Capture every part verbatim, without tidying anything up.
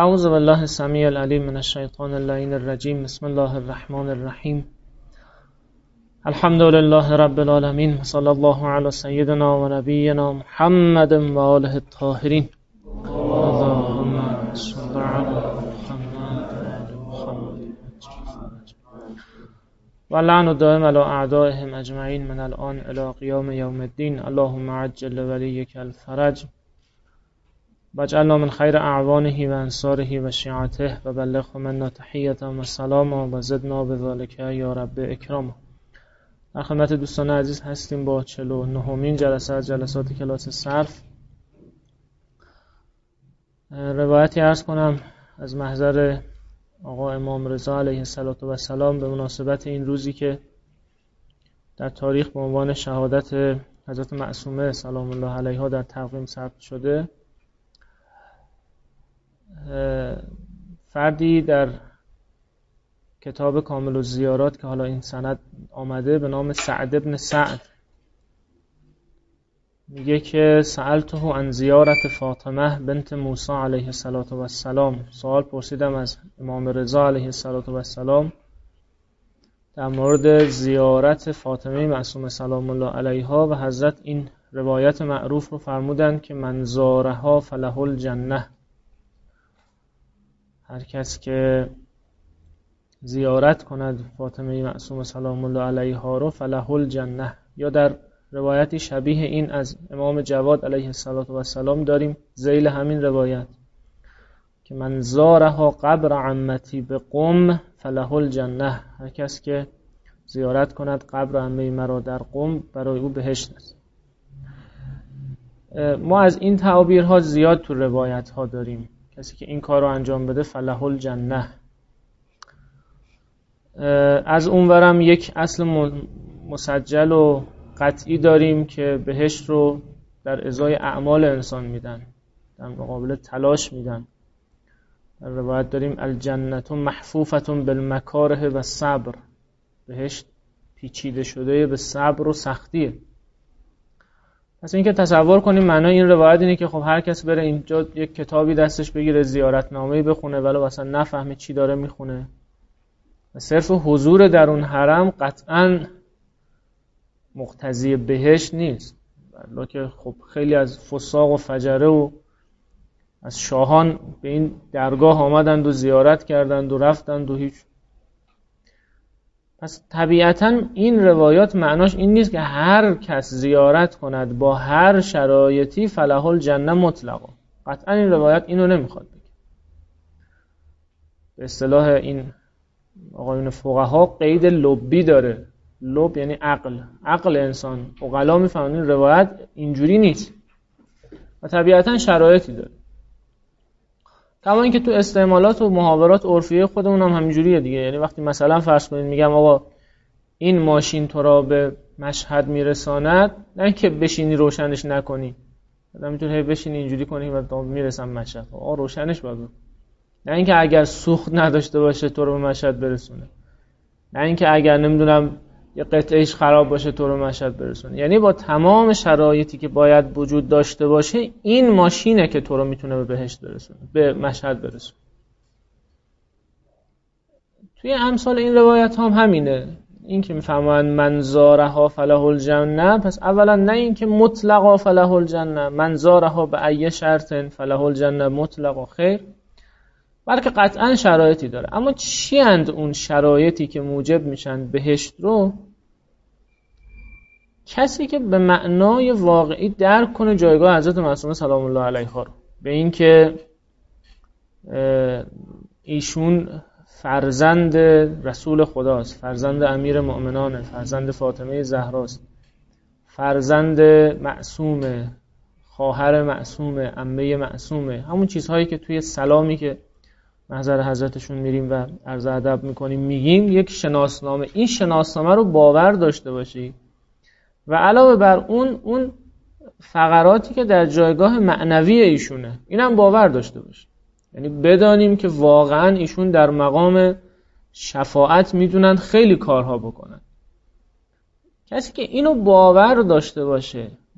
اعوذ بالله السمیع العلیم من الشیطان اللعین الرجیم. بسم الله الرحمن الرحیم. الحمد لله رب العالمین و صلی الله علی سیدنا و نبینا محمد و آله الطاهرین. اللهم صل علی محمد و آل محمد و لعن دائم علی اعدائهم اجمعین من الان الی قیام یوم الدین. اللهم عجل ولیک الفرج واجعلنا من خیر اعوانه و انصاره و شیعته و بلغه منا تحیة و سلام و زدنا بذلک یا رب اکرام. در خدمت دوستان عزیز هستیم با چهل و نهمین جلسه از جلسات کلاس صرف. روایتی عرض کنم از محضر آقا امام رضا علیه السلام به مناسبت این روزی که در تاریخ به عنوان شهادت حضرت معصومه سلام الله علیها در تقویم ثبت شده. فردی در کتاب کامل الزیارات که حالا این سند آمده به نام سعد ابن سعد میگه که سألته عن زیارت فاطمه بنت موسی علیه السلام. سوال پرسیدم از امام رضا علیه السلام در مورد زیارت فاطمه معصومه سلام الله علیها و حضرت این روایت معروف رو فرمودند که من زارها فله الجنه. هر کس که زیارت کند فاطمه معصومه سلام الله علیها رو فله الجنه. یا در روایتی شبیه این از امام جواد علیه السلام داریم ذیل همین روایت که من زارها قبر عمتی به قم فله الجنه. هر کس که زیارت کند قبر عمه مرا در قم برای او بهشت است. ما از این تعابیرها زیاد تو روایت ها داریم. کسی که این کار رو انجام بده فله الجنه. از اونورم یک اصل مسجل و قطعی داریم که بهشت رو در ازای اعمال انسان میدن، در مقابل تلاش میدن. در روایت داریم الجنة محفوفة بالمکاره و صبر. بهشت پیچیده شده به صبر و سختیه. پس این که تصور کنیم معنای این روایت اینه که خب هر کس بره اینجا یک کتابی دستش بگیره زیارتنامه‌ای بخونه ولی اصلا نفهمه چی داره میخونه و صرف حضور در اون حرم قطعاً مقتضی بهشت نیست. ولی که خب خیلی از فساق و فجره و از شاهان به این درگاه آمدند و زیارت کردند و رفتند و هیچ. پس طبیعتاً این روایات معناش این نیست که هر کس زیارت کند با هر شرایطی فله الجنه مطلقا. قطعاً این روایت اینو نمیخواد بگه. به اصطلاح این آقایون فقها قید لبی داره. لب یعنی عقل. عقل انسان. عقلا میفهمن این روایت اینجوری نیست و طبیعتاً شرایطی داره. کما اینکه تو استعمالات و محاورات عرفیه خودمون هم همینجوریه دیگه. یعنی وقتی مثلا فرض کنید میگم آقا این ماشین تو را به مشهد میرساند، نه اینکه بشینی روشنش نکنی. آدم میتونه هی بشینی اینجوری کنی و میرسم مشهد. آقا روشنش باید. نه اینکه اگر سوخت نداشته باشه تو رو به مشهد برسونه. نه اینکه اگر نمیدونم یه قطعهش خراب باشه تو رو مشهد برسونه. یعنی با تمام شرایطی که باید وجود داشته باشه این ماشینه که تو رو میتونه به بهشت برسونه، به مشهد برسونه. توی امثال این روایت هم همینه. این که میفهمن من زارها فله الجنه، پس اولا نه این که مطلقا فله الجنه، من زارها به ای شرط فله الجنه مطلقا خیر، بلکه قطعا شرایطی داره. اما چی اند اون شرایطی که موجب میشن بهشت رو؟ کسی که به معنای واقعی درک کنه جایگاه حضرت معصومه سلام الله علیها رو، به این که ایشون فرزند رسول خداست، فرزند امیر مؤمنانه، فرزند فاطمه زهراست، فرزند معصومه، خواهر معصومه، عمه معصومه. همون چیزهایی که توی سلامی که محضر حضرتشون میریم و عرض ادب میکنیم میگیم، یک شناسنامه. این شناسنامه رو باور داشته باشی و علاوه بر اون اون فقراتی که در جایگاه معنوی ایشونه اینم باور داشته باشی. یعنی بدانیم که واقعا ایشون در مقام شفاعت میدونن خیلی کارها بکنن. کسی که اینو باور داشته باشه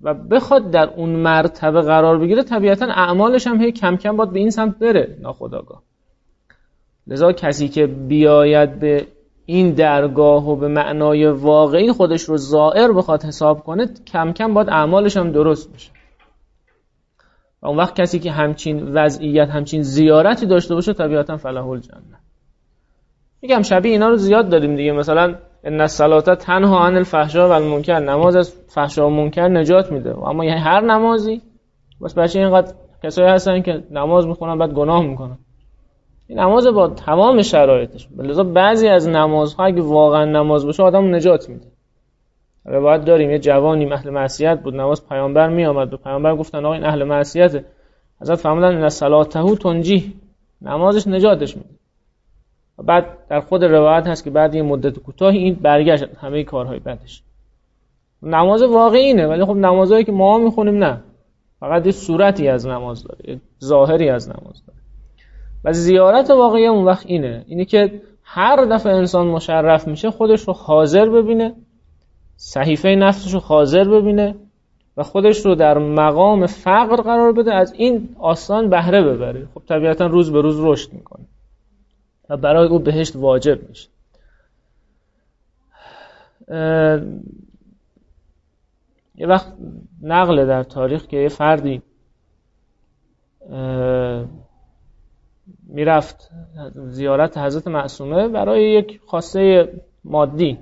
و بخواد در اون مرتبه قرار بگیره، طبیعتاً اعمالش هم هی کم کم باید به این سمت بره ناخودآگاه. لذا کسی که بیاید به این درگاه و به معنای واقعی خودش رو زائر بخواد حساب کنه، کم کم باید اعمالش هم درست بشه. و اون وقت کسی که همچین وضعیت، همچین زیارتی داشته باشه، طبیعتاً فلاح الجنه. میگم شبیه اینا رو زیاد داریم دیگه. مثلا ان الصلاة تنها عن الفحشاء و المنکر، نماز از فحشا و منکر نجات میده. اما یعنی هر نمازی بس بچه اینقدر کسایی هستن که نماز میخونن بعد گناه میکنن. این نماز با تمام شرایطش. لذا بعضی از نمازها اگه واقعا نماز باشه آدم نجات میده. روایت داریم یه جوانی اهل معصیت بود، نماز پیامبر میآمد و پیامبر گفتن آقا این اهل معصیته. حضرت فرمودن ان صلاته تنجی، نمازش نجاتش میده. و بعد در خود روایت هست که بعد یه مدت کوتاهی این برگشت همه کارهای بدش. نماز واقعی اینه، ولی خب نمازهایی که ما میخونیم نه، فقط یه صورتی از نماز داره، یه ظاهری از نماز داره. و زیارت واقعی اون وقت اینه اینه که هر دفعه انسان مشرف میشه خودش رو حاضر ببینه، صحیفه نفسش رو حاضر ببینه و خودش رو در مقام فقر قرار بده، از این آستان بهره ببره. خب طبیعتا روز به روز رشد میکنه و برای او بهشت واجب میشه. یه وقت نقل در تاریخ که یه فردی میرفت زیارت حضرت معصومه برای یک خواسته مادی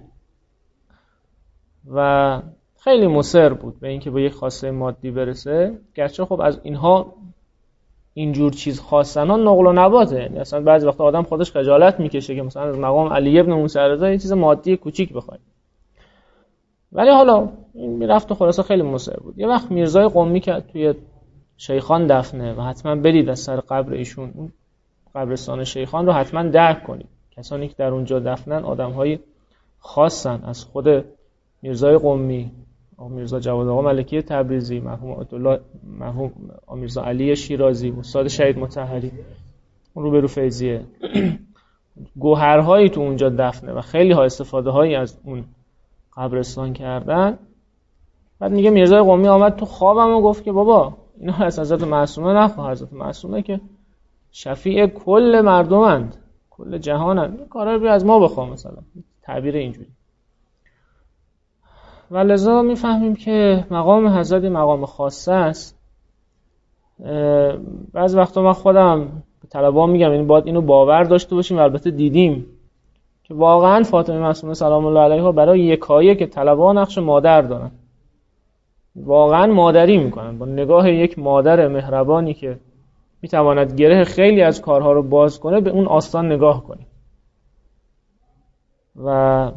و خیلی مصر بود به اینکه به یک خواسته مادی برسه، گرچه خب از اینها اینجور چیز خواستن ها نقل و نباته. یعنی اصلا بعضی وقتا آدم خودش خجالت میکشه که مثلا از مقام علی ابن موسی رضا یه چیز مادی کوچیک بخواد. ولی حالا این میرفت و خلاصه خیلی مصر بود. یه وقت میرزای قمی که توی شیخان دفنه و حتما برید از سر قبر ایشون، اون قبرستان شیخان رو حتما درک کنید. کسانی که در اونجا دفنن آدم‌های خاصن، از خود میرزای قمی، میرزا جواد آقا ملکی تبریزی، مرحوم عبدالله، مرحوم میرزا علی شیرازی، استاد شهید مطهری، اون رو به رو فیضیه، گوهرهایی تو اونجا دفنه و خیلی ها استفاده هایی از اون قبرستان کردن. بعد میگه میرزای قمی آمد تو خوابم و گفت که بابا اینا از حضرت معصومه نخواه، حضرت معصومه که شفیع کل مردمند، کل جهانند، کارا رو از ما بخواه، مثلا تعبیر اینجوری. و لذا میفهمیم که مقام حضرت مقام خاصه است. بعض وقتا من خودم به طلبه‌ها میگم این باید اینو باور داشته باشیم و البته دیدیم که واقعا فاطمه معصومه سلام الله علیها برای یکایک که طلبه‌ها نقش مادر دارن، واقعا مادری میکنن، با نگاه یک مادر مهربانی که میتواند گره خیلی از کارها رو باز کنه به اون آستان نگاه کنیم. و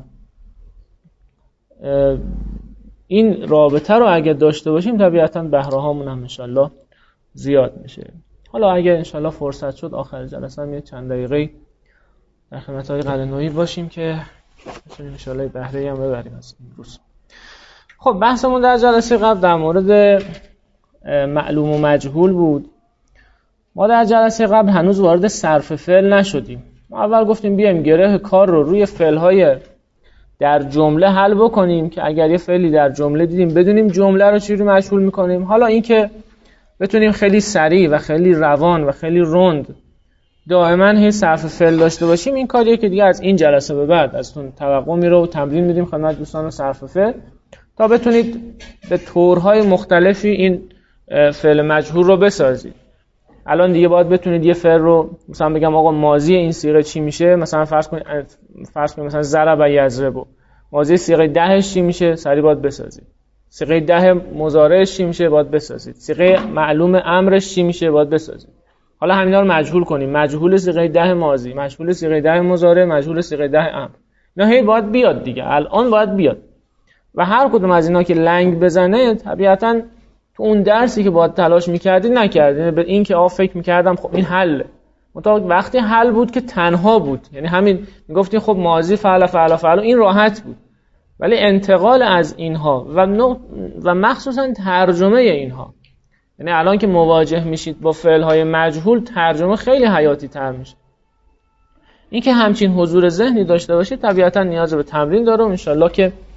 این رابطه رو اگه داشته باشیم طبیعتاً بهره هامون هم انشالله زیاد میشه. حالا اگه انشالله فرصت شد آخر جلسه هم یه چند دقیقه در خدمت های قلعه‌نویی باشیم که انشالله بهره هم ببریم از این روز. خب بحثمون در جلسه قبل در مورد معلوم و مجهول بود. ما در جلسه قبل هنوز وارد صرف فعل نشدیم. ما اول گفتیم بیایم گره کار رو روی فعل‌های در جمله حل بکنیم که اگر یه فعلی در جمله دیدیم بدونیم جمله رو چجوری مجهول می‌کنیم. حالا این که بتونیم خیلی سریع و خیلی روان و خیلی رند دائما هی صرف فعل داشته باشیم، این کاریه که دیگه از این جلسه به بعد ازتون توقع میره و تمرین میدیم خدمت دوستان صرف فعل تا بتونید به طورهای مختلفی این فعل مجهول رو بسازید. الان دیگه باید بتونید یه فعل رو مثلا بگم آقا ماضی این صیغه چی میشه، مثلا فرض کنید فرض کنید مثلا ضرب یضرب، ماضی صیغه دهش چی میشه، سریع باید بسازید. صیغه ده مضارعش چی میشه، باید بسازید. صیغه معلوم امرش چی میشه، باید بسازید. حالا همینا رو مجهول کنیم، مجهول صیغه ده ماضی، مجهول صیغه ده مضارع، مجهول صیغه ده امر. اینا هی باید بیاد دیگه، الان باید بیاد. و هر کدوم از اینا که لنگ بزنه طبیعتاً تو اون درسی که باید تلاش می‌کردید نکردید. به این که آ فکر می‌کردم خب این حله. مطابق وقتی حل بود که تنها بود، یعنی همین میگفتین خب ماضی فعل فعل فعل این راحت بود. ولی انتقال از اینها و و مخصوصا ترجمه اینها، یعنی الان که مواجه میشید با فعل‌های مجهول ترجمه خیلی حیاتی تر میشه. این که همچین حضور ذهنی داشته باشید طبیعتاً نیاز به تمرین داره و انشالله که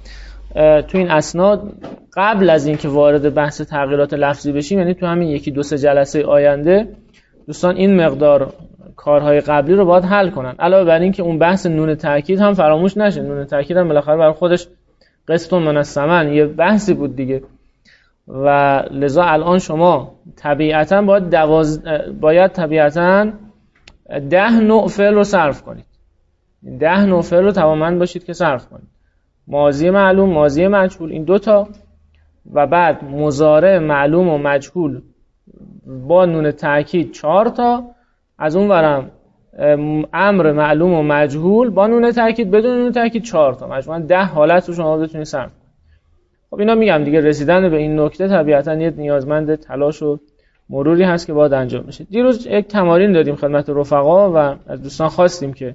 تو این اسناد قبل از اینکه وارد بحث تغییرات لفظی بشیم، یعنی تو همین یکی دو سه جلسه آینده دوستان این مقدار کارهای قبلی رو باید حل کنن. علاوه بر این که اون بحث نون تاکید هم فراموش نشه. نون تاکید هم بالاخره برای خودش قسط من الثمن یه بحثی بود دیگه و لذا الان شما طبیعتاً باید دواز... باید طبیعتاً ده نوع فعل رو صرف کنید. ده نوع فعل رو توانمند باشید که صرف کنید. ماضی معلوم، ماضی مجهول، این دوتا، و بعد مضارع معلوم و مجهول با نون تأکید چهار تا، از اون ورم امر معلوم و مجهول با نون تأکید بدون نون تأکید چهار تا، مجموعاً ده حالت رو شما بتونید صرف کنید. خب اینا میگم دیگه رسیدن به این نکته طبیعتاً یه نیازمند تلاش و مروری هست که باید انجام بشه. دیروز یک تمارین دادیم خدمت رفقا و از دوستان خواستیم که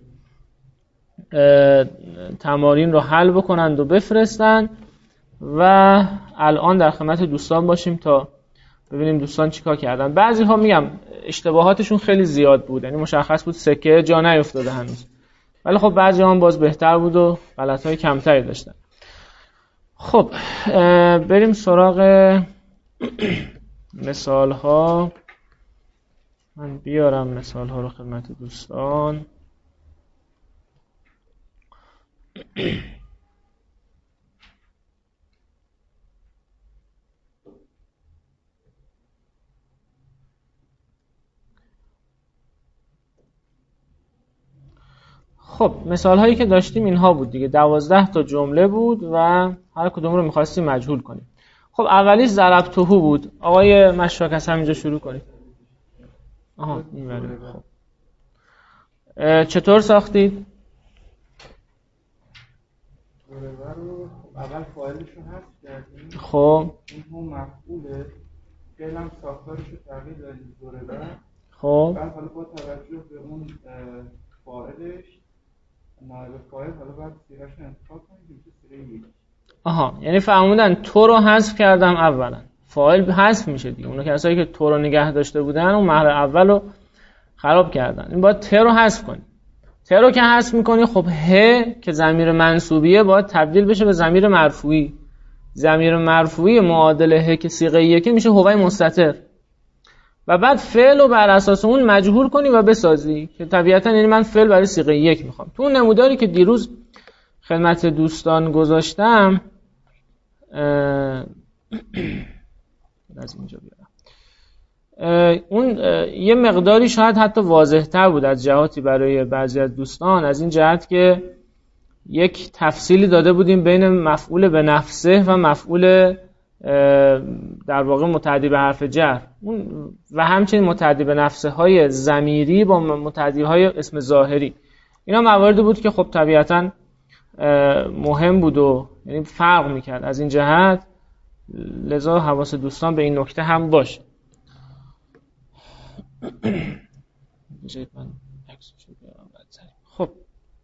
تمارین رو حل بکنند و بفرستن و الان در خدمت دوستان باشیم تا ببینیم دوستان چیکار کردن. بعضی ها میگم اشتباهاتشون خیلی زیاد بود، یعنی مشخص بود سکه جا نیفتاده هنوز، ولی خب بعضی ها هم باز بهتر بود و غلط‌های کمتری داشتن. خب بریم سراغ مثال ها. من بیارم مثال ها رو خدمت دوستان. خب مثال هایی که داشتیم اینها بود دیگه، دوازده تا جمله بود و هر کدوم رو میخواستیم مجهول کنیم. خب اولیش ضربتهو بود. آقای مشاک از همینجا شروع کنیم. آها این بله. خب چطور ساختید؟ اول فاعلش رو حذف کردیم. خب این هم مفعوله، فعلا ساختارش رو تغییر دادیم ضربه. خب بعد حالا با توجه به اون فاعلش نایب فاعل حالا باید صیغه‌اش رو انتخاب کنیم که صیغه یک. آها یعنی فهموندن تو رو حذف کردم اولا، فاعل حذف میشه دیگه. اون کسایی که تو رو نگه داشته بودن اون مهر اول رو خراب کردن. این باید ت رو حذف کنی. ت رو که حذف میکنی خب ه که ضمیر منصوبیه باید تبدیل بشه به ضمیر مرفوعی. ضمیر مرفوعی معادل ه که صیغه یکی میشه هوای مستتر، و بعد فعل رو بر اساس اون مجهول کنی و بسازی که طبیعتا یعنی من فعل برای صیغه یک میخوام. تو اون نموداری که دیروز خدمت دوستان گذاشتم از اینجا بیارم، اون یه مقداری شاید حتی واضح‌تر بود از جهاتی برای بعضی از دوستان، از این جهت که یک تفصیلی داده بودیم بین مفعول به نفسه و مفعول در واقع متعدی به حرف جر و همچنین متعدی به نفسه های ضمیری با متعدی های اسم ظاهری. اینا مواردی بود که خب طبیعتاً مهم بود و یعنی فرق میکرد از این جهت، لذا حواس دوستان به این نکته هم باشه. خب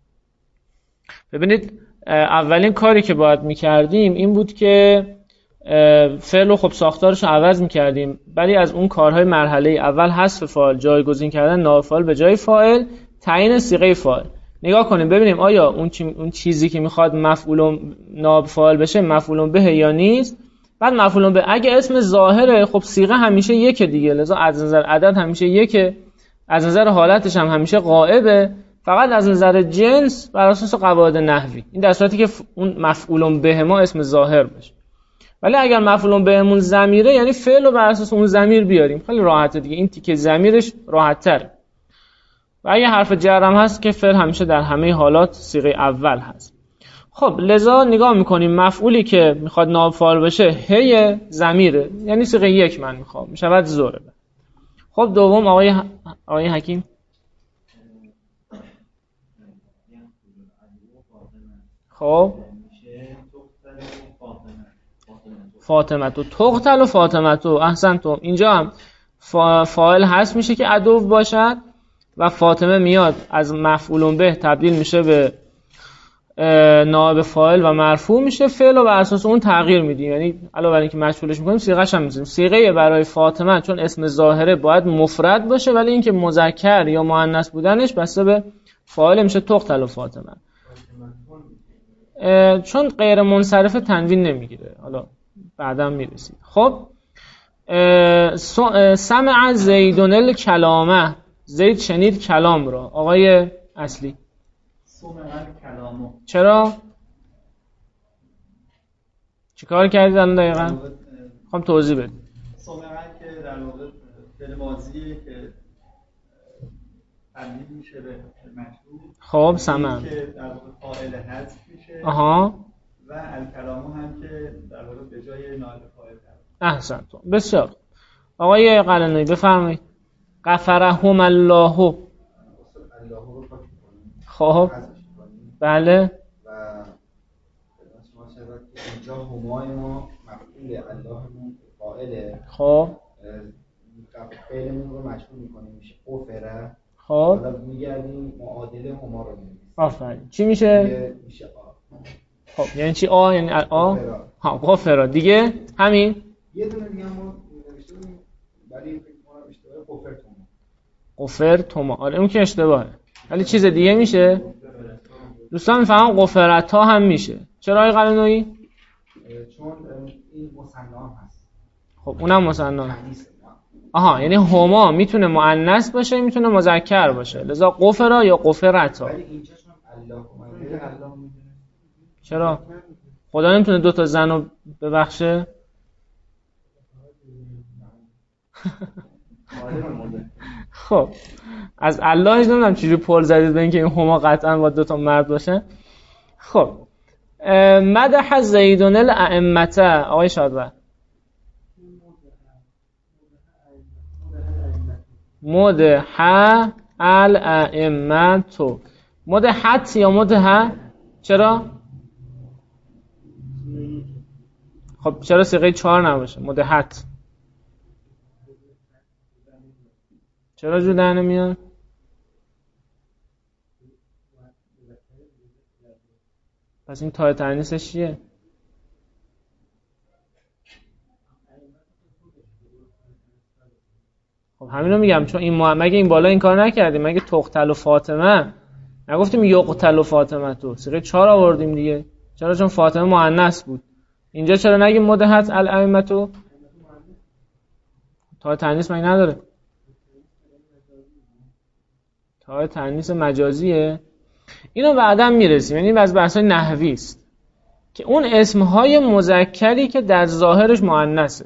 ببینید اولین کاری که باید میکردیم این بود که فعل رو خب ساختارش رو عوض میکردیم، ولی از اون کارهای مرحله اول حذف فاعل، جایگزین کردن نائب فاعل به جای فاعل، تعیین صیغه فاعل. نگاه کنیم ببینیم آیا اون, چی... اون چیزی که میخواد مفعول نائب فاعل بشه مفعول به یا نیست. بعد مفعول به اگه اسم ظاهره خب صیغه همیشه یک دیگه، لذا از نظر عدد همیشه یک، از نظر حالتش هم همیشه غائبه، فقط از نظر جنس بر اساس قواعد نحوی، این در صورتی که اون مفعول به ما اسم ظاهر باشه. ولی اگر مفعول بهمون ضمیره یعنی فعل رو بر اساس اون ضمیر بیاریم، خیلی راحته دیگه، این تیکه ضمیرش راحت تره. و اگه حرف جر هم هست که فعل همیشه در همه حالات صیغه اول هست. خب لذا نگاه میکنیم مفعولی که میخواد نائب فاعل بشه هی ضمیره، یعنی صیغه یک من میخوام میشود ضربه. خب دوم آقای ح... آقای حکیم خب فاطمه تو تقتل و فاطمه تو احسن تو، اینجا هم فاعل هست میشه که عدو باشد و فاطمه میاد از مفعول به تبدیل میشه به نائب فاعل و مرفوع میشه، فعل رو بر اساس اون تغییر میدیم، یعنی علاوه بر اینکه مجهولش میکنیم صیغه‌ش هم میذاریم. صیغه برای فاطمه چون اسم ظاهره باید مفرد باشه، ولی اینکه مذکر یا مؤنث بودنش بسته به فاعل میشه تقتل و فاطمه. چون غیر منصرف تنوین نمیگیره، حالا بعداً میرسید. خب سمع زیدون الکلامه، زید شنید کلام را. آقای اصلی سمع الکلامو چرا؟ چیکار کردید الان دقیقاً؟ خواهم توضیح بدید. سمع که در واقع فعل ماضیه که تبدیل میشه به مشروع. خب سمع که در واقع فاعل حذف میشه. آها. و الکلامو هم که در واقع به جای نائب فاعل هست. احسنتون. بسیار. آقای قلنوی بفرمایید. غفرهم الله. خب بله. و شما شبت که اینجا همای ما مفعول اللهمون فاعله. خب فعلمون رو مشغول میکنیم میشه غفره. خب حالا میگردیم معادل هما رو می‌نویسیم. آفرین. چی میشه؟ میشه آ. خب یعنی چی آ؟ یعنی آ؟ ها غفرا. دیگه همین؟ یه دونه دیگه ما نوشته بودیم ولی فکر کنم اشتباه غفرتون. غفرتما. آره اون که اشتباهه. ولی چیز دیگه میشه؟ دوستان میفهمم غفرتا هم میشه. چرا آقای قلنویی؟ چون این مثنا هست. خب اونم مثنا. آها یعنی هما میتونه مؤنث باشه میتونه مذکر باشه، لذا غفرا یا غفرتا. ولی اینجا چون الله اومده چرا؟ خدا نمیتونه دو تا زن رو ببخشه؟ خب از الله هیچ نمیدونم چجوری پول زدید به اینکه این هما قطعا با دو تا مرد باشه. خب مدح زیدون الائمه. آقای شادوه مدح الائمه. مدحت یا مدح؟ چرا؟ خب چرا صیغه چهار نباشه؟ مدحت چرا جدا نمیاد؟ پس این تای تانیثش چیه؟ خب همین رو میگم، چون این ما... مگه این بالا این کار نکردیم؟ مگه تقتل و فاطمه نگفتیم یقتل و فاطمه؟ تو صیغه چهار آوردیم دیگه. چرا؟ چون فاطمه مؤنث بود. اینجا چرا نگیم مدحت الائمه؟ تو تای تانیث مگه نداره؟ تای تانیث مجازیه. اینو بعداً میرسیم، یعنی از بحث‌های نحوی است که اون اسم‌های مذکری که در ظاهرش مؤنثه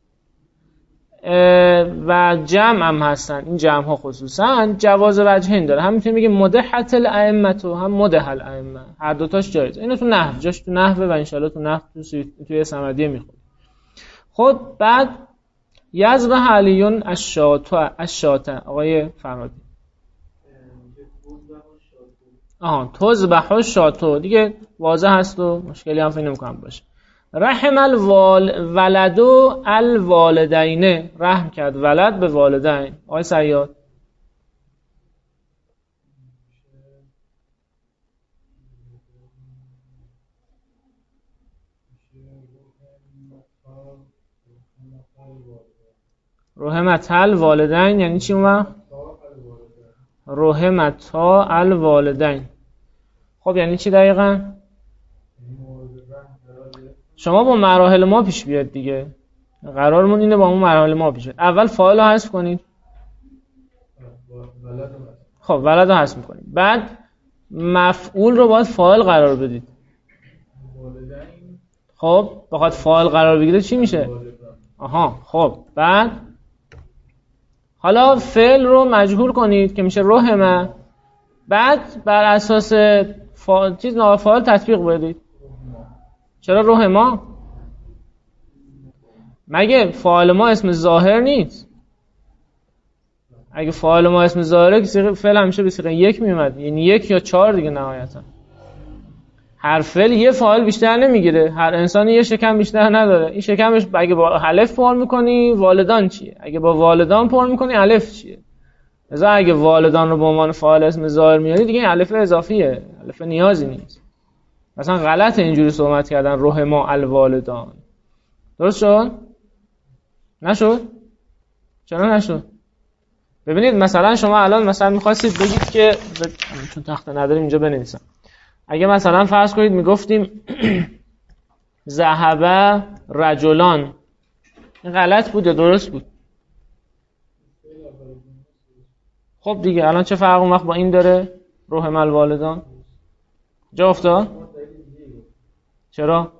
و جمع هم هستن، این جمع ها خصوصا جواز وجهین داره. هم میتونیم بگیم مدحت الائمه تو هم مدح الائمه، هر دوتاش جایزه. اینو تو نحو جاش تو نحوه و انشالله تو نحو تو توی صمدیه میخونیم. خب بعد یذبح علیون الشاطه. الشاطه آقای فرهادی. آها تذبح الشاطه دیگه واضح هست و مشکلی هم فکر نمی‌کنم باشه. رحم الولد الوالدین. رحم کرد ولد به والدین. آقای سیاد رحمت الوالدین یعنی چی اون وقت؟ رحمت الوالدین. خب یعنی چی دقیقاً؟ شما با مراحل ما پیش بیاد دیگه. قرارمون اینه با اون مراحل ما پیش بیاد. اول فاعل رو حذف کنید. خب ولد رو حذف می‌کنید. بعد مفعول رو باید فاعل قرار بدید. خب بخواد فاعل قرار بگیره چی میشه؟ آها خب بعد حالا فعل رو مجهول کنید که میشه رحمه. بعد بر اساس فاعل چیز نافعال تطبیق بدید. چرا رحما؟ مگه فاعل ما اسم ظاهر نیست؟ اگه فاعل ما اسم ظاهره که فعل همیشه به صیغه یک میومد، یعنی یک یا چهار دیگه نهایتا. هر فعل یه فاعل بیشتر نمیگیره، هر انسانی یه شکم بیشتر نداره. این شکمش اگه با الف پر میکنی والدان چیه؟ اگه با والدان پر میکنی الف چیه؟ لذا اگه والدان رو به عنوان فاعل اسم ظاهر میاری دیگه این الف اضافیه، الف نیازی نیست. مثلا غلطه اینجوری صحبت کردن رحما الوالدان. درست شد؟ نشد؟ چرا نشد؟ ببینید مثلا شما الان مثلا می‌خواستید بگید که چون تخته نداریم اینجا بنویسم. اگه مثلا فرض کنید میگفتیم ذهب رجلان، این غلط بود یا درست بود؟ خب دیگه الان چه فرق اون وقت با این داره؟ رحم الوالدان جا افتاد؟ چرا؟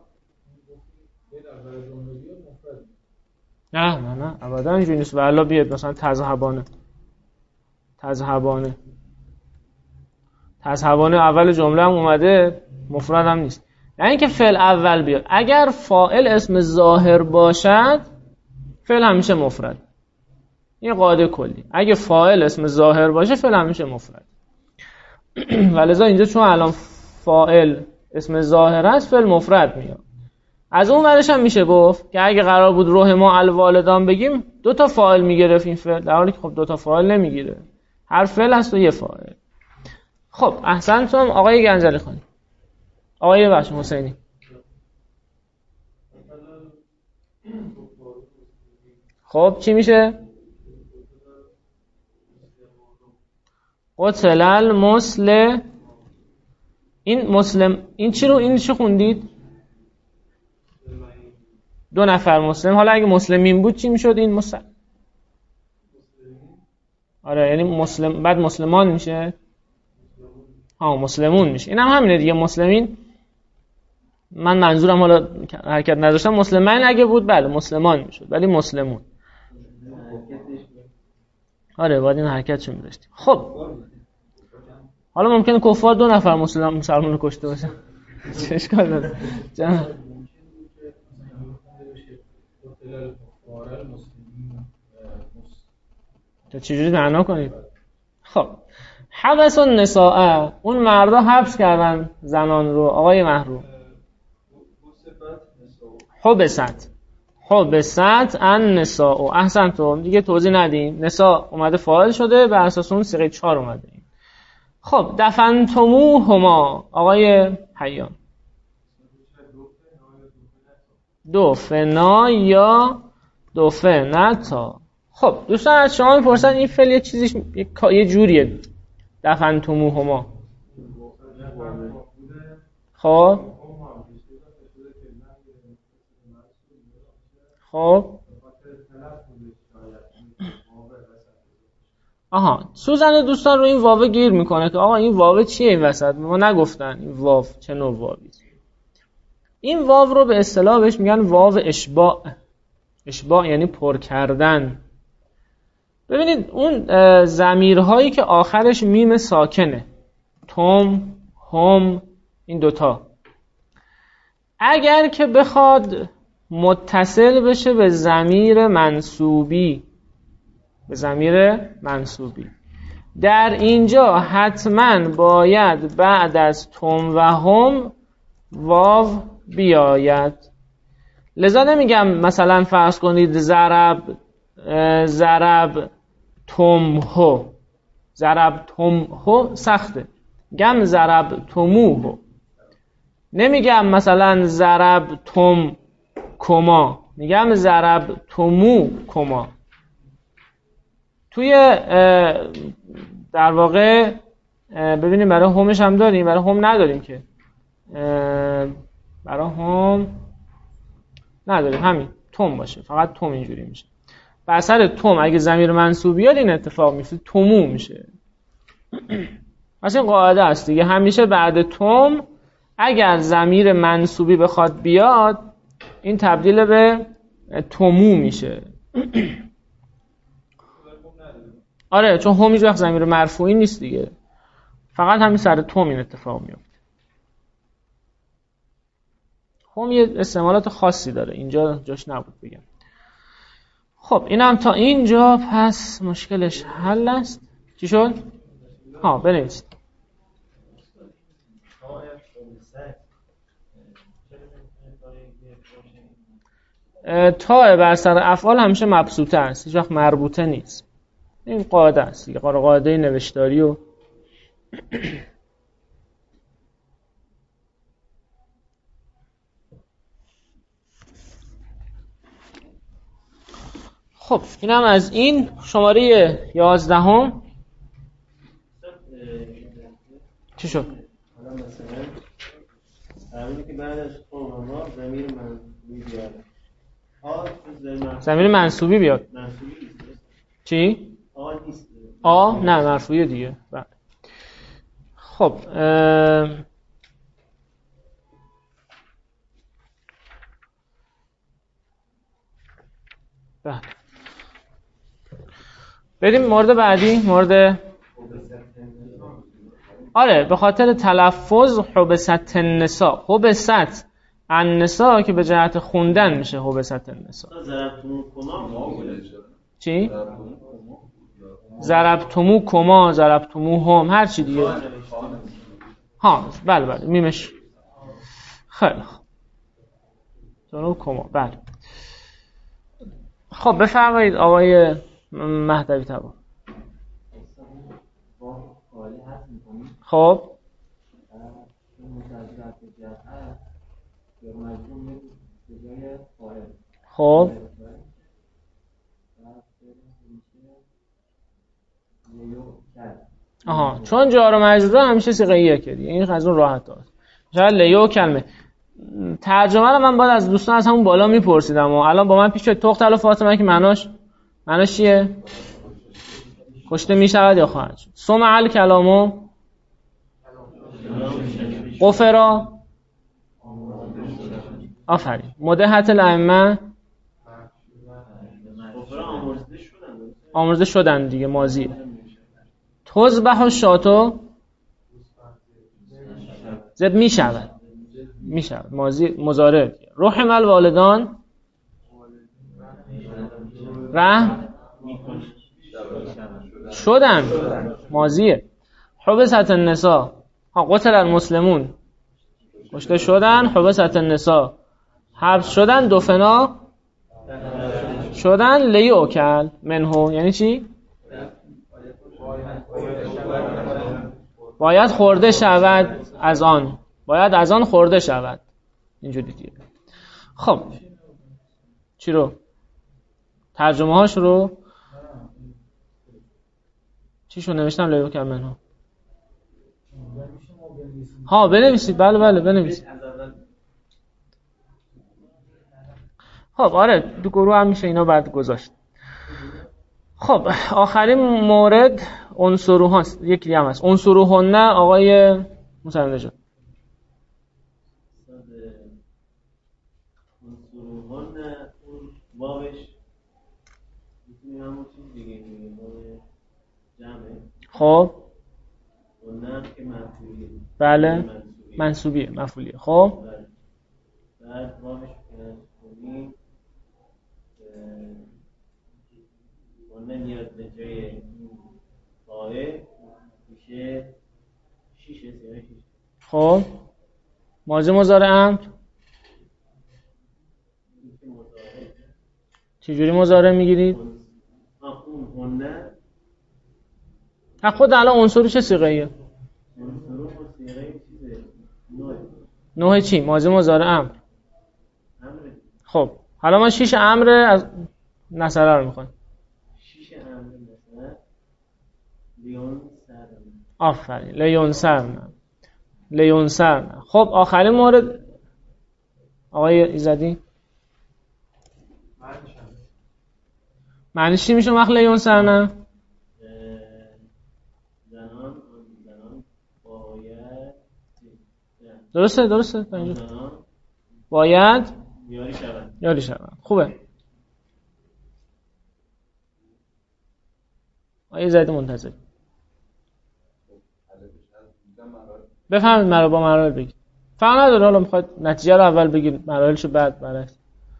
نه نه نه ابدا اینجوری نیست. والله بیاد مثلا تذهبانه تذهبانه تذهبانه اول جمله هم اومده، مفرد هم نیست. یعنی که فعل اول بیاد. اگر فاعل اسم ظاهر باشد فعل همیشه مفرد. این قاعده کلی. اگه فاعل اسم ظاهر باشه فعل همیشه مفرد. ولذا اینجا چون الان فاعل اسم ظاهر است فعل مفرد میاد. از اون ورش هم میشه گفت که اگه قرار بود رحما الوالدان بگیم دو تا فاعل میگرفت این فعل، در حالی که خب دو تا فاعل نمیگیره، هر فعل هست و یه فاعل. خب احسنتم آقای گنجلی خانی. آقای بخش حسینی. خب چی میشه؟ قتل المسلم. این مسلم این چی رو این چی خوندید؟ دو نفر مسلم. حالا اگه مسلمین بود چی میشد این مسلم؟ آره یعنی مسلم بعد مسلمان میشه. ها مسلمون میشه. اینم هم همینه دیگه. مسلمین من منظورم حالا حرکت نداشتم، مسلمان اگه بود بله مسلمان میشد، ولی مسلمون. آره باید این حرکتشو می‌داشتیم. خب حالا ممکنه کفار دو نفر مسلمان مسلمان رو کشته باشن. چه اشکال داره؟ جان تو چجوری معنا کنید؟ خب حبس النساء، اون مردا حبس کردن زنان رو. آقای محروم حبست حبست النساء. احسنتم دیگه توضیح ندیم. نساء اومده فاعل شده، بر اساس اون صیغه چهار اومده. خب دفنتموهما. آقای حیان دفنا یا دفنتا. خب دوستان از شما میپرسن این فعل یه چیزیش یه جوریه. دفنتموهما خب خب آها سوزن دوستان رو این واو گیر میکنه که آقا این واو چیه این وسط؟ ما نگفتن این واو چه نوع واوی. این واو رو به اصطلاح بهش میگن واو اشباع. اشباع یعنی پر کردن. ببینید اون ضمیرهایی که آخرش میم ساکنه، تم، هم، این دوتا، اگر که بخواد متصل بشه به ضمیر منصوبی، به ضمیر منصوبی، در اینجا حتما باید بعد از تم و هم واو بیاید. لذا نمیگم مثلا فرض کنید ضرب ضرب تم هو، ضرب تم هو سخته، گم ضرب تمو هو. نمیگم مثلا ضرب تم کما، میگم ضرب تمو کما. توی در واقع ببینیم برای همش هم داریم، برای هم نداریم که، برای هم نداریم، همین تم باشه، فقط تم اینجوری میشه. به اثر تم اگه ضمیر منصوب بیاد این اتفاق میفته، تمو میشه. مثلا قاعده است دیگه، همیشه بعد تم اگر ضمیر منصوبی بخواد بیاد این تبدیل به تمو میشه. آره چون هم هیچ وقت ضمیر مرفوعی نیست دیگه، فقط همین سر تم این اتفاق میفته. هم یه استعمالات خاصی داره، اینجا جاش نبود بگم. خب اینم تا اینجا، پس مشکلش حل است. چی شد؟ ها بنویسید. تا بر سر افعال همیشه مبسوطه است، هیچ وقت مربوطه نیست. این قاعده است دیگه، قاعده نوشتاری و خب اینم از این. شماره یازدهم چی شد؟ مثلا همینی که بعدش قوما ضمیر منصوبی بیاد. آ ضمیر منصوبی بیاد. منصوبی نیست. چی؟ آ نیست. آ نه مرفوعیه دیگه. بله. خب اه... بله. بریم مورد بعدی، مورد آره به خاطر تلفظ حبست النساء. حبست النساء که به جهت خوندن میشه حبست النساء. چی؟ ضربتمو کما، ضربتمو هم، هر چی دیگه. ها بله بله میمش. خیلی خوب. ضرب کما بله. خب بفرمایید آقای مهدوی تبا. خب خب آها چون جار و مجرور همیشه صیغه یکه دیگه، این از اون راحت داره. شاید لیو کلمه ترجمه رو من باید از دوستان از همون بالا میپرسیدم و الان با من پیش تختل و فاطمه که معناش معناش چیه؟ کشته میشود یا خواهد شد. سمع الکلامو غفرا آفرین. مدحت الائمه آمرزده شدن دیگه، ماضیه. تذبح الشاتو زب میشود میشود ماضی مضارع. رحم الوالدان رحم شدن ماضیه. حبست النساء ها قتل المسلمون کشته شدن. حبست النساء حبس شدن. دفنا شدن. لیوکل منهو یعنی چی؟ باید خورده شود از آن، باید از آن خورده شود. اینجوری دیگه. خب چی رو؟ ترجمه هاش رو چی شو نوشتم؟ لیوکل منهو. ها بنویسید. بله بله بنویسید. خب آره دو گروه هم میشه اینا بعد گذاشت. خب آخرین مورد عنصروه هاست. یکی هم هست عنصروه نه آقای مسلم نژاد. عنصروه نه اون واوش میتونیم همون چیز دیگه میگیم جمعه. خب اون نه که منصوبیه. بله منصوبیه مفعولیه. خب بعد واوش کنیم اون نمیاد به جای فاعل میشه شیشه سیاه شیشه. خب ماضی مضارع امر چجوری مضارع میگیرید؟ اون هنه ها خود الان عنصر چه صیغه ایه؟ عنصر و صیغه چیزه نوع نوع چی؟ ماضی مضارع امر. خب حالا ما شیش امر از نصره رو میخوایم. شیش امر مثلا لیون سر آفرین لیون سر لیون سر. خب آخرین مورد آقای ایزدی معنیش چی میشه وقت لیون سر نه؟ زنان زنان باید درسته درسته باید یاری شود یاری شود. خوبه آقای ایزدی منتظر بفهمید مرا با مراحل بگید. فرق نداره حالا میخواد نتیجه رو اول بگید مراحلشو بعد برعکس.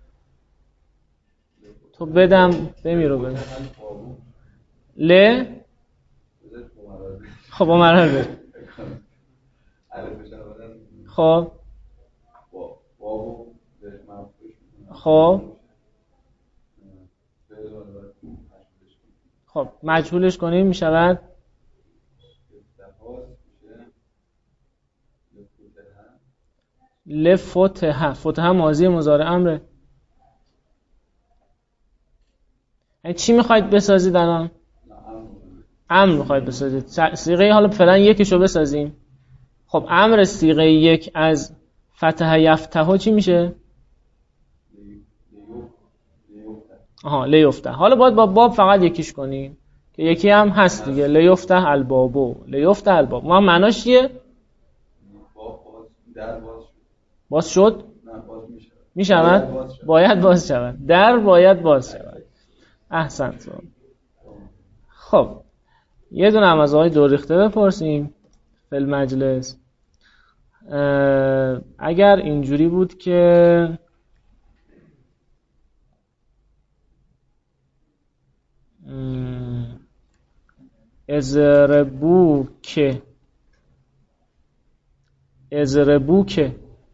تو بدم بمیرو بدم ل خب با مراحل بگید. خب خب خب مجهولش کنیم میشود لفتح. فتح ماضی مضارع امره. یعنی چی میخواید بسازید الان؟ امر میخواید بسازید. صیغه حالا فعلا یکیشو بسازیم. خب امر صیغه یک از فتح یفتح چی میشه؟ آها لیفتح. حالا باید با باب فقط یکیش کنیم که یکی هم هست دیگه، لیفتح البابو، لیفتح الباب. ما معناش چیه؟ باب در باز شد. باز شد؟ نه باز میشه. میشود؟ باید باز شود. در باید باز شود. احسنت. خب یه دونه هم از آقای دوریخته بپرسیم فی المجلس. اگر اینجوری بود که ازربو که ازربو که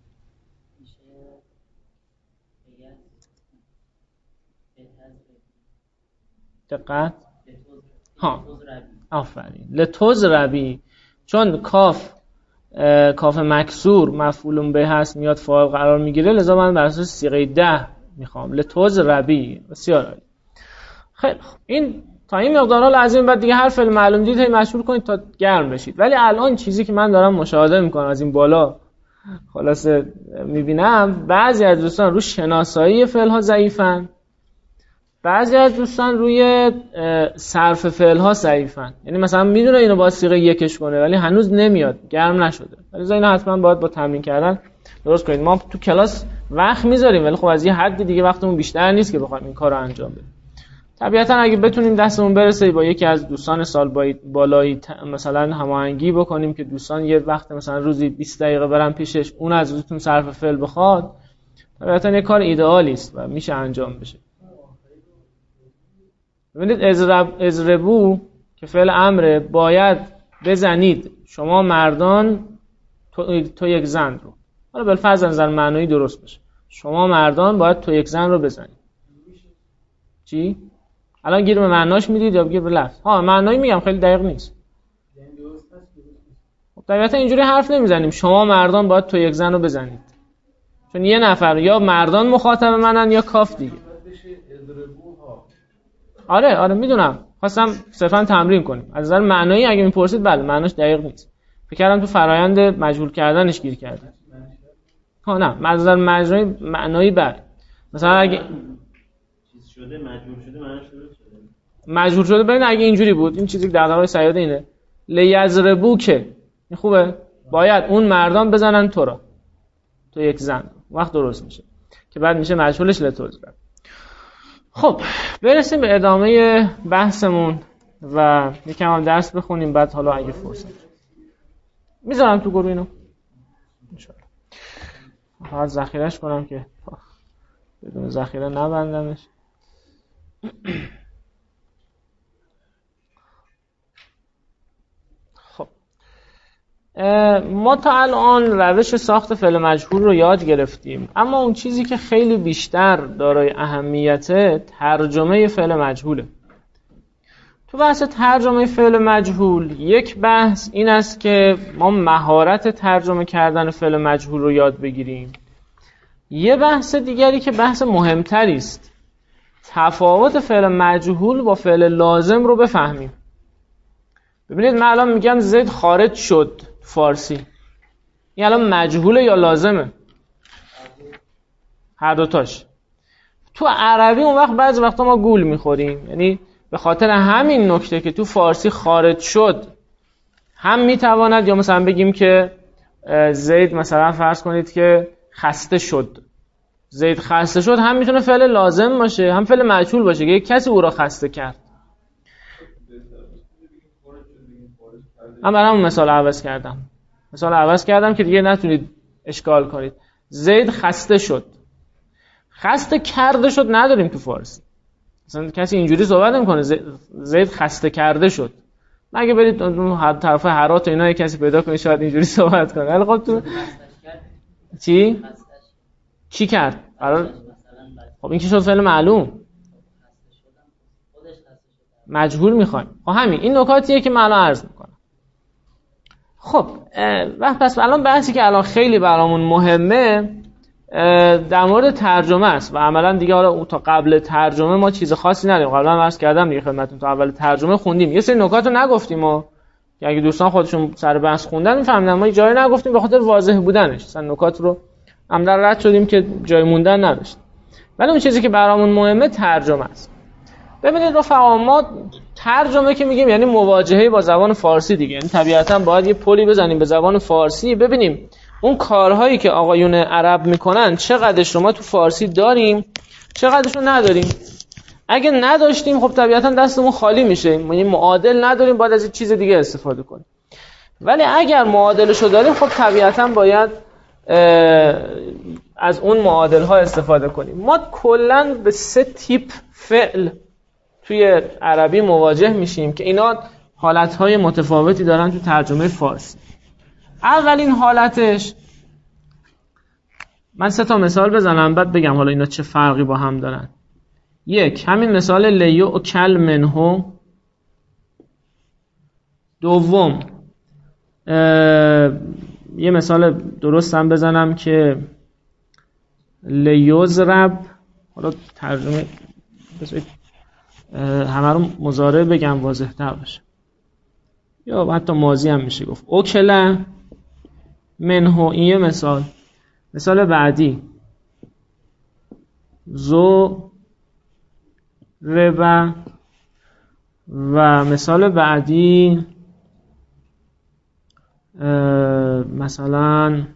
دقت ها آفرین لتوز ربی، چون کاف کاف مکسور مفعول به هست میاد فاعل قرار میگیره، لذا من بر اساس صیغه ده میخوام لتوز ربی. بسیار عالی. خیلی خوب، این تا این مقدار حالا از این بعد دیگه هر فعل معلوم دید هی مشهور کنید تا گرم بشید. ولی الان چیزی که من دارم مشاهده میکنم از این بالا خلاصه میبینم بعضی از دوستان روی شناسایی فعل ها ضعیفن، بعضی از دوستان روی صرف فعل ها ضعیفن. یعنی مثلا میدونه اینو با صیغه یکش کنه ولی هنوز نمیاد، گرم نشده. ولی اینا حتما باید با تمرین کردن درست کنید. ما تو کلاس وقت میذاریم ولی خب از یه حد دیگه وقتمون بیشتر نیست که بخوایم این کارو انجام بدیم. طبیعتا اگه بتونیم دستمون برسه با یکی از دوستان سال بالایی مثلا هماهنگی بکنیم که دوستان یه وقت مثلا روزی بیست دقیقه برن پیشش، اون از دوستون صرف فعل بخواد، طبیعتا یه کار ایدئالی است و میشه انجام بشه. ببینید ازرب ازربو که فعل امره، باید بزنید شما مردان تو, تو یک زن رو. حالا بالفرض نظر معنایی درست بشه، شما مردان باید تو یک زن رو بزنید. چی؟ الان گیر به معناش میدید یا گیر به لفظ؟ ها معنایی میگم، خیلی دقیق نیست. خب طبیعتا اینجوری حرف نمیزنیم شما مردان باید تو یک زن رو بزنید، چون یه نفر یا مردان مخاطب منن یا کاف دیگه. آره آره میدونم، خواستم صرفا تمرین کنیم. از نظر معنایی اگه میپرسید بله معناش دقیق نیست. فکر کردم تو فرایند مجهول کردنش گیر کردم. ها نه، از نظر معنایی معنایی بله. مثلا اگه چیز شده مجهول شده معناش درست شده. مجهول شده ببین اگه اینجوری بود، این چیزی که در واقع سیاده اینه لیزربو که این خوبه، باید اون مردان بزنن تو را، تو یک زن، وقت درست میشه که بعد میشه مجهولش لتوز. خب برسیم به ادامه بحثمون و یکم هم درس بخونیم، بعد حالا اگه فرصت میذارم تو گروه اینو انشاءالله. فقط ذخیرهش کنم که بدون ذخیره نبندمش. خب ما تا الان روش ساخت فعل مجهول رو یاد گرفتیم، اما اون چیزی که خیلی بیشتر دارای اهمیته ترجمه فعل مجهوله. تو بحث ترجمه فعل مجهول یک بحث این است که ما مهارت ترجمه کردن فعل مجهول رو یاد بگیریم. یه بحث دیگری که بحث مهمتری است، تفاوت فعل مجهول با فعل لازم رو بفهمیم. ببینید من الان میگم زید خارج شد فارسی، این الان مجهوله یا لازمه؟ هر دوتاش. تو عربی اون وقت بعضی وقتا ما گول میخوریم، یعنی به خاطر همین نکته که تو فارسی خارج شد هم میتواند، یا مثلا بگیم که زید مثلا فرض کنید که خسته شد، زید خسته شد، هم میتونه فعل لازم باشه هم فعل مجهول باشه که یک کسی او را خسته کرد. من برام مثال عوض کردم مثال عوض کردم که دیگه نتونید اشکال کنید. زید خسته شد، خسته کرده شد نداریم تو فارسی، مثلا کسی اینجوری صحبت نمی‌کنه زید خسته کرده شد. مگه برید اون طرف هرات و اینا کسی پیدا کنید شاید اینجوری صحبت کنه. ولی خب تو چی چی کرد؟ قرار خب این که شد فعل معلوم، مجهول میخوایم. خب همین این نکاتیه که من الان عرض میکنم. خب وقت پس الان بحثی که الان خیلی برامون مهمه در مورد ترجمه است و عملا دیگه حالا تا قبل ترجمه ما چیز خاصی نداریم. قبلا عرض کردم دیگه خدمتتون، تا اول ترجمه خوندیم یه سری نکات رو نگفتیم و که اگه دوستان خودشون سر بحث خوندن میفهمن ما جایی نگفتیم به خاطر واضح بودنش، مثلا نکات رو عمدن رد شدیم که جای موندن نداشت. ولی اون چیزی که برامون مهمه ترجمه است. ببینید رفقا، ما ترجمه که میگیم یعنی مواجهه با زبان فارسی دیگه، یعنی طبیعتاً باید یه پلی بزنیم به زبان فارسی ببینیم اون کارهایی که آقایون عرب میکنن چقدرش رو ما تو فارسی داریم چقدرش رو نداریم. اگه نداشتیم خب طبیعتاً دستمون خالی میشه، ما یه معادل نداریم، باید از یه چیز دیگه استفاده کنیم. ولی اگر معادلش رو داریم خب طبیعتاً باید از اون معادل ها استفاده کنیم. ما کلاً به سه تیپ فعل توی عربی مواجه میشیم که اینا حالتهای متفاوتی دارن تو ترجمه فارسی. اولین حالتش، من سه تا مثال بزنم بعد بگم حالا اینا چه فرقی با هم دارن. یک، همین مثال لیو کل منهو. دوم، یه مثال درست هم بزنم که لیوزرب، حالا ترجمه بذارید همه رو مضارع بگم واضح تر باشه، یا حتی ماضی هم میشه گفت. اوکله منهو، این یه مثال. مثال بعدی زو ربا، و مثال بعدی مثلا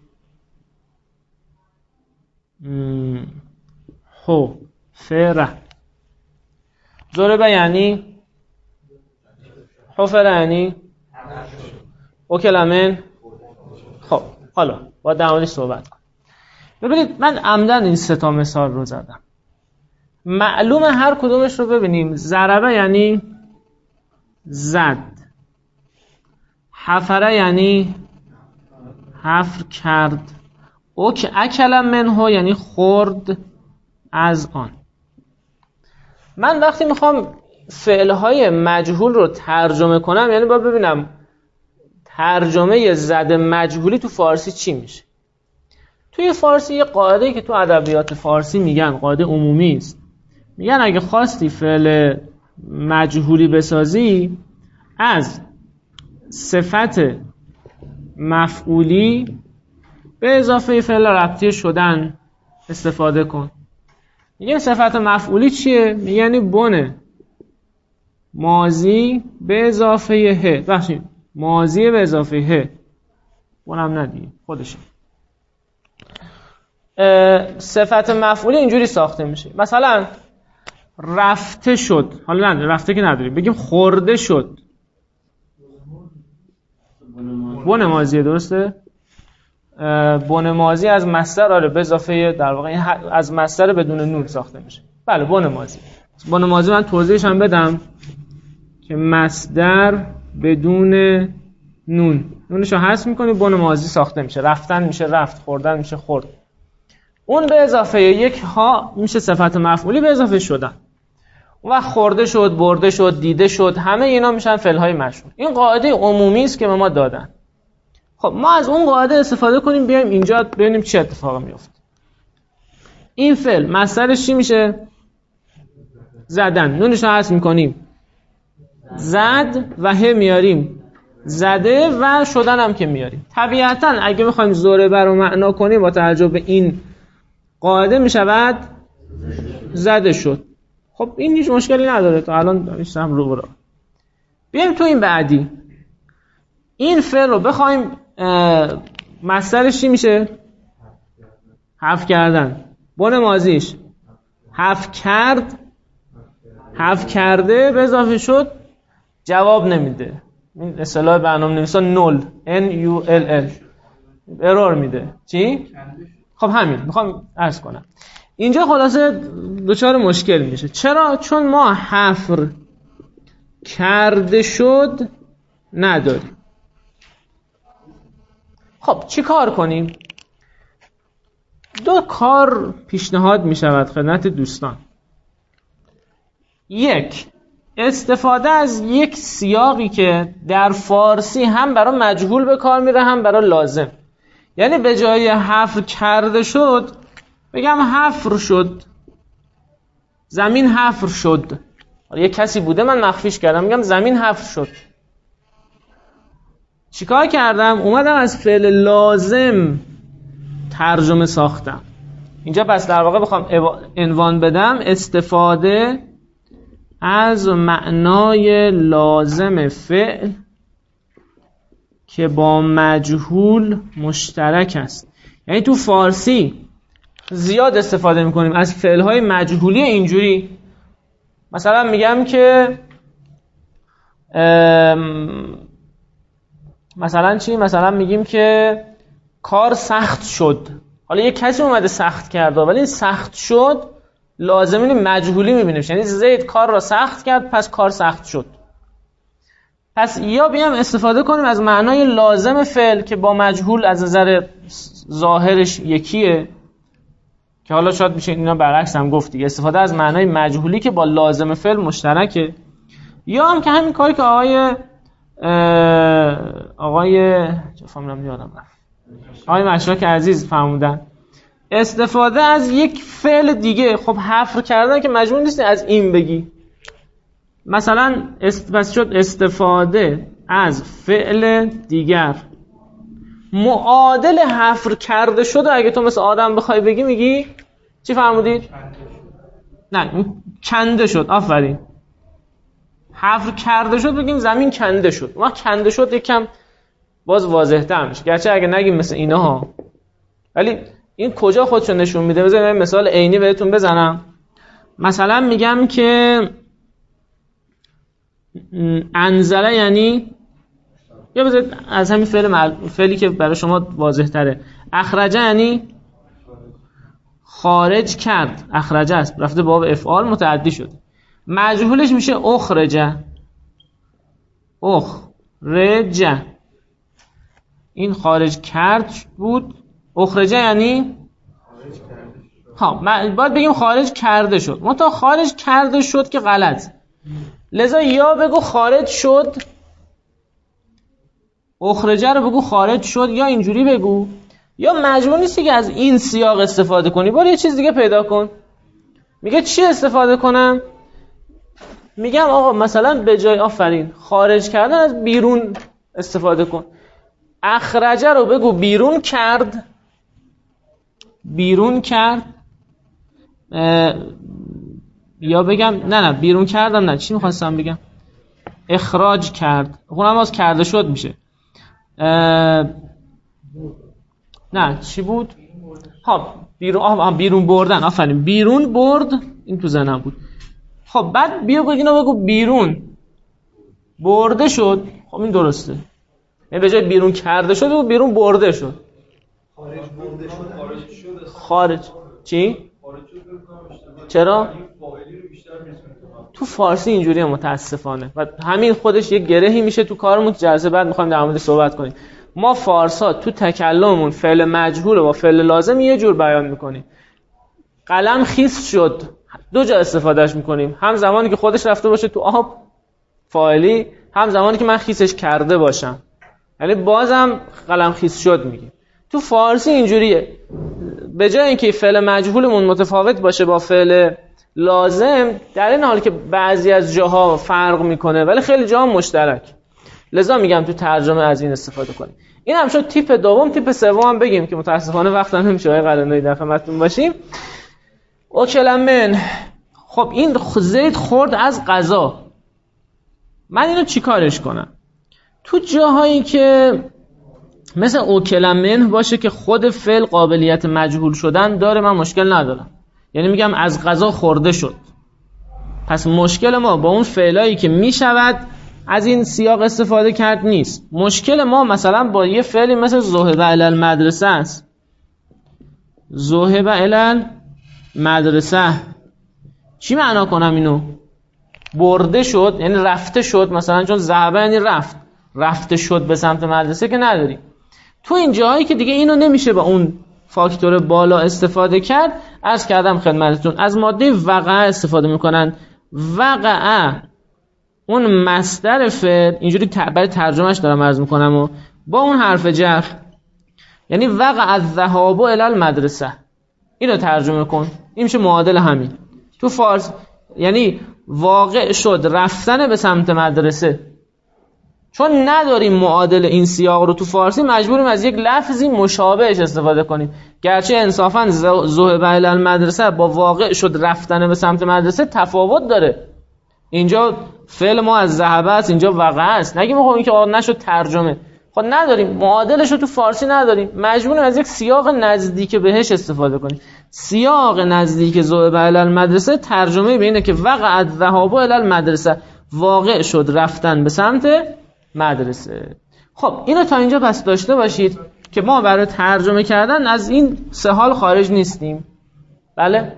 هو فره. ضربه یعنی حفره یعنی اوکلمن. خب حالا با درمانی صحبت کن. ببینید من عمدن این سه تا مثال رو زدم، معلومه هر کدومش رو ببینیم. ضربه یعنی زد، حفره یعنی حفر کرد، اوک اکل منهو یعنی خورد از آن. من وقتی میخوام فعلهای مجهول رو ترجمه کنم یعنی باید ببینم ترجمه زد مجهولی تو فارسی چی میشه. توی فارسی یه قاعده‌ای که تو ادبیات فارسی میگن، قاعده عمومی است، میگن اگه خواستی فعل مجهولی بسازی از صفت مفعولی به اضافه فعل ربطی شدن استفاده کن. میگن صفت مفعولی چیه؟ میگن یعنی بن ماضی به اضافه ه. بخشید ماضی به اضافه ه، بنم ندیم خودشه. صفت مفعولی اینجوری ساخته میشه. مثلا رفته شد، حالا نه رفته که نداریم، بگیم خورده شد، بن ماضیه، درسته؟ بن ماضی از مصدر، آره به اضافه در واقع از مصدر بدون نون ساخته میشه. بله بن ماضی. بن ماضی من توضیحش هم بدم که مصدر بدون نون، نونشو حذف میکنی بن ماضی ساخته میشه. رفتن میشه رفت، خوردن میشه خورد. اون به اضافه یک ها میشه صفت مفعولی به اضافه شدن. اون وقت خورده شد، برده شد، دیده شد، همه اینا میشن فعل‌های مشهور. این قاعده عمومی است که به ما دادن. خب ما از اون قاعده استفاده کنیم بیایم اینجا ببینیم چه اتفاقی میفته. این فعل مصدرش چی میشه؟ زدن. نونش رو حذف میکنیم زد و ه میاریم زده و شدن هم که میاریم. طبیعتا اگه میخوایم ضربه رو معنا کنیم با توجه به این قاعده میشود زده شد. خب این هیچ مشکلی نداره، تا الان داشتم رو برا. بیایم تو این بعدی، این فعل رو بخوایم مصدرش چی میشه؟ حذف کردن. بن ماضیش حذف کرد، حذف کرده به اضافه شد، جواب نمیده. این اصطلاح برنامه‌نویسا نول ان یو ال ال ارور میده. چی؟ خب همین میخوام عرض کنم. اینجا خلاصه دچار مشکل میشه. چرا؟ چون ما حفر کرده شد نداریم. خب چی کار کنیم؟ دو کار پیشنهاد میشود خدمت دوستان. یک، استفاده از یک سیاقی که در فارسی هم برای مجهول به کار میره هم برای لازم. یعنی به جای حفر کرده شد بگم حفر شد، زمین حفر شد. یک کسی بوده من مخفیش کردم، میگم زمین حفر شد. چیکار کردم؟ اومدم از فعل لازم ترجمه ساختم. اینجا پس در واقع بخوام عنوان بدم، استفاده از معنای لازم فعل که با مجهول مشترک است. یعنی تو فارسی زیاد استفاده میکنیم از فعلهای مجهولی اینجوری. مثلا میگم که مثلا چی؟ مثلا میگیم که کار سخت شد. حالا یک کسی اومده سخت کرده ولی سخت شد لازمین مجهولی میبینیم، یعنی زید کار را سخت کرد پس کار سخت شد. پس یا بیام استفاده کنیم از معنای لازم فعل که با مجهول از نظر ظاهرش یکیه، که حالا شاید میشه اینا برعکس هم گفت دیگه، استفاده از معنای مجهولی که با لازم فعل مشترکه. یا هم که همین کاری که آقای آقای چه فهمیدم یادم رفت آقای مشرک عزیز فرمودن، استفاده از یک فعل دیگه. خب حفر کردن که مجبور نیستی از این بگی. مثلا است... بس شد استفاده از فعل دیگر معادل حفر کرده شده. اگه تو مثل آدم بخوای بگی میگی چی فرمودید؟ نه کنده شد. آفرین. حفر کرده شد بگیم زمین کنده شد. ما کنده شد یکم باز واضح تر میشه، گرچه اگه نگیم مثل اینها، ولی این کجا خودشو نشون میده؟ بذارید من مثال عینی بهتون بزنم. مثلا میگم که انزله یعنی، یا بذارید از همین فعل مل... فعلی که برای شما واضح تره، اخرجه یعنی خارج کرد. اخرجه است، رفته باب افعال متعدی شد. مجهولش میشه اخرجه. اخرجه این خارج کرد بود. اخرجه یعنی ها باید بگیم خارج کرده شد. منتها خارج کرده شد که غلط، لذا یا بگو خارج شد، اخرجه رو بگو خارج شد، یا اینجوری بگو، یا مجبور نیستی که از این سیاق استفاده کنی، برو یه چیز دیگه پیدا کن. میگه چی استفاده کنم؟ میگم آقا مثلا به جای آفرین خارج کردن از بیرون استفاده کن. اخرجه رو بگو بیرون کرد. بیرون کرد. یا بگم نه نه بیرون کردم، نه چی میخواستم بگم؟ اخراج کرد. اونم باز کرده شد میشه. نه چی بود؟ ها بیرون آه بیرون بردن. آفرین بیرون برد. این تو ذهنم بود. خب بعد بیا بگو اینو بگو بیرون برده شد. خب این درسته. یعنی به جای بیرون کرده شد بگو بیرون برده شد. خارج برده شد خارج شد خارج چی؟ خارج شد. چرا؟ فاعلی رو بیشتر می‌رسونه. تو فارسی اینجوریه متاسفانه و همین خودش یک گرهی میشه تو کارمون. جلسه بعد می‌خوایم در موردش صحبت کنیم. ما فارسا تو تکلممون فعل مجهول و با فعل لازم یه جور بیان می‌کنیم. قلم خیس شد دو جا استفادهش می‌کنیم، هم زمانی که خودش رفته باشه تو آب فاعلی، هم زمانی که من خیسش کرده باشم، یعنی بازم قلم خیس شد میگیم. تو فارسی اینجوریه، به جای اینکه فعل مجهولمون متفاوت باشه با فعل لازم، در این حال که بعضی از جاها فرق میکنه ولی خیلی جاها مشترک، لذا میگم تو ترجمه از این استفاده کنیم. این هم شد تیپ دوم. تیپ سوم هم بگیم که متاسفانه وقت هم نمیشه آقای قلنوی در خدمتتون باشیم. اوکل من، خب این زید خورد از غذا، من اینو چیکارش کنم؟ تو جاهایی که مثل اوکل من باشه که خود فعل قابلیت مجهول شدن داره، من مشکل ندارم. یعنی میگم از غذا خورده شد، پس مشکل ما با اون فعلایی که میشود از این سیاق استفاده کرد نیست. مشکل ما مثلا با یه فعلی مثل ذهب الی المدرسه است. ذهب الی المدرسه چی معنا کنم اینو؟ برده شد یعنی رفته شد مثلا، چون ذهب یعنی رفت، رفته شد به سمت مدرسه که نداری. تو این جاهایی که دیگه اینو نمیشه با اون فاکتور بالا استفاده کرد، عرض کردم خدمتتون از ماده وقع استفاده میکنن. وقع اون مصدر فعل، اینجوری برای ترجمهش دارم عرض میکنم، و با اون حرف جر، یعنی وقع الذهاب الی المدرسه، اینو ترجمه کن. این میشه معادل همین تو فارس، یعنی واقع شد رفتن به سمت مدرسه. چون نداریم معادل این سیاق رو تو فارسی، مجبوریم از یک لفظی مشابهش استفاده کنیم. گرچه انصافاً ذهب الی المدرسه با واقع شد رفتن به سمت مدرسه تفاوت داره. اینجا فعل ما از ذهب است، اینجا وقع است. نگیم خب این که نشد ترجمه، خب نداریم معادلش رو تو فارسی نداریم، مجبوریم از یک سیاق نزدیک بهش استفاده کنیم. سیاق نزدیک ذهب الی المدرسه ترجمه به اینه که وقع الذهاب الی المدرسه، واقع شد رفتن به سمت مدرسه. خب اینو تا اینجا پس داشته باشید که ما برای ترجمه کردن از این سه حال خارج نیستیم. بله؟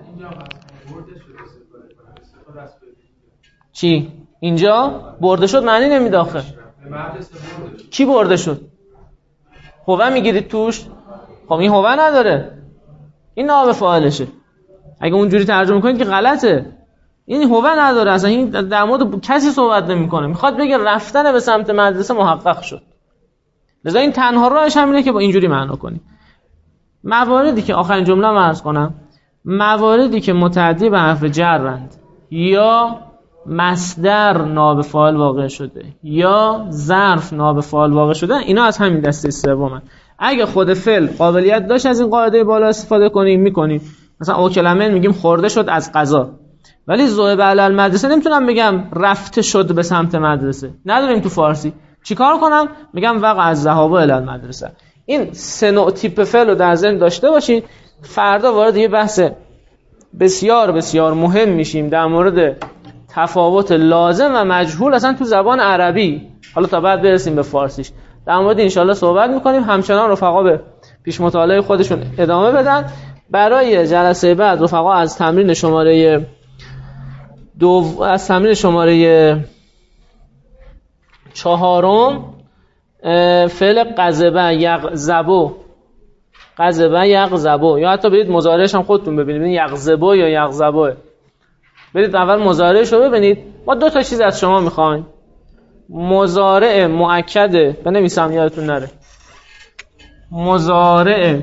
چی؟ اینجا برده شد معنی نمیده آخه. کی برده شد؟ هوه میگیرید توش؟ خب این هوه نداره، این نائب فاعلشه. اگه اونجوری ترجمه کنید که غلطه. این هوه نداره، اصلا این در مورد کسی صحبت نمیکنه، میخواد بگه رفتن به سمت مدرسه محقق شد. لذا این تنها راهش همینه که با اینجوری معنا کنی. مواردی که آخرین جمله رو عرض کنم، مواردی که متعدی به حرف جرند یا مصدر نائب فاعل واقع شده یا ظرف نائب فاعل واقع شده، اینا از همین دسته سومن. اگه خود فعل قابلیت داشت از این قاعده بالا استفاده کنیم میکنیم. مثلا او کلمه میگیم خورده شد از قضا، ولی ذهب الی المدرسه نمیتونم بگم رفته شد به سمت مدرسه، نداریم تو فارسی. چیکار کنم؟ میگم وقع الذهاب الی المدرسه. این سه نوع تیپ فعل رو در ذهن داشته باشید. فردا وارد یه بحث بسیار بسیار مهم میشیم در مورد تفاوت لازم و مجهول اصلا تو زبان عربی. حالا تا بعد برسیم به فارسیش در مورد انشالله صحبت میکنیم. همچنان رفقا به پیش مطالعه خودشون ادامه بدن. برای جلسه بعد رفقا از تمرین شماره دو از تمرین شماره چهارم فعل قذبه یغضبو قذبه یغضبو، یا حتی برید مضارعش هم خودتون ببینید، یغضبو یا یغضبو. برید اول مضارعش رو ببینید. ما دو تا چیز از شما میخوایم. مضارع مؤکد، بنویسم یادتون نره، مضارع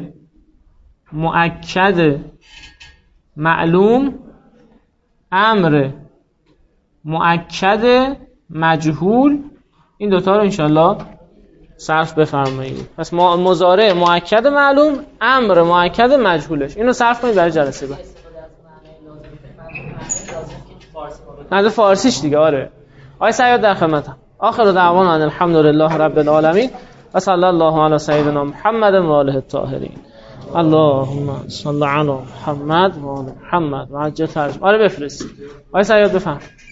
مؤکد معلوم، امر مؤکد مجهول. این دوتا رو انشالله صرف بفرمایید. پس مضارع مؤکد معلوم، امر مؤکد مجهولش، اینو صرف کنید برای جلسه بعد. نه فارسیش دیگه. آره آقای سیاد در خدمتم. آخر دعوانا ان الحمد لله رب العالمین و صلی الله علی سیدنا محمد و آله الطاهرین. اللهم صل علی محمد و آل محمد و عجل فرج. آره بفرست. آقای سیاد بفرمایید.